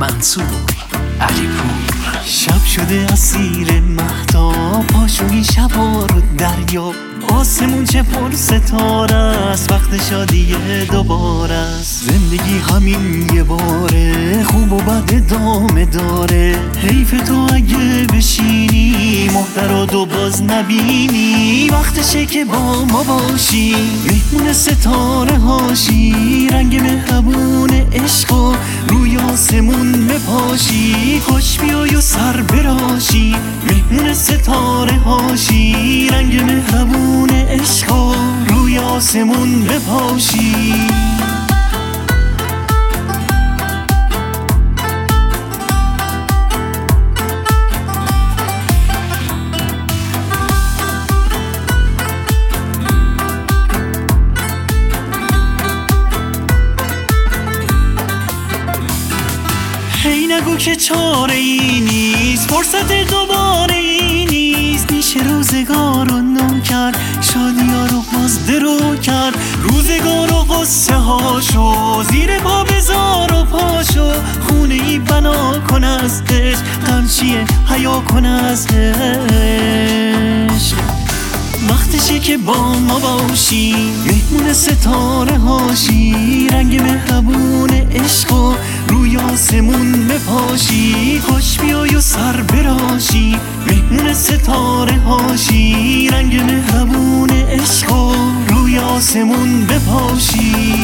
منصور علیپور. شب شده اسیر مهتاب، پاشوی شبا رو دریا، آسمون چه پر ستاره است، وقت شادی دوباره است. زندگی همین یه باره، خوب و بد ادامه داره، حیف تو اگه بشینی مهتر رو باز نبینی. وقتشه که با ما باشی، مهمون ستاره هاشی، رنگ مهربون عشق و روی آسمون بپاشی. خوش بیای و سر براشی، مهمون ستاره هاشی، رنگ مهربون عشق و روی آسمون بپاشی. هی نگو که چاره ای نیست، فرصت دوباره ای نیست. میشه روزگار رو نو کرد، شادی ها رو باز درو کرد. روزگار و غصه هاشو زیر پا بذار و پاشو، خونه ای بنا کن از عشق، غمچیه حیا کن از عشق. وقتشه که با ما باشی، مهمون ستاره هاشی، رنگ مهربون عشق و روی آسمون بپاشی. خوش بیای و سر براشی، مهمون ستاره هاشی، رنگ مهربون عشق و روی آسمون بپاشی.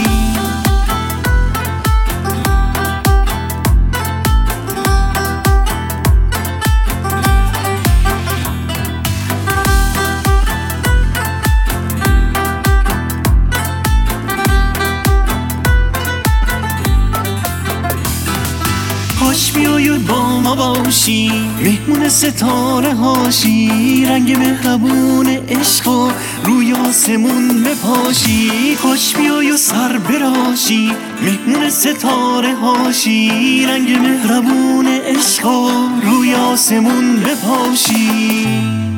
خوش بیای و با ما باشی، مهمون ستاره هاشی، رنگ مهربون عشق و روی آسمون بپاشی. خوش بیای و سر براشی، مهمون ستاره هاشی، رنگ مهربون عشق و روی آسمون بپاشی.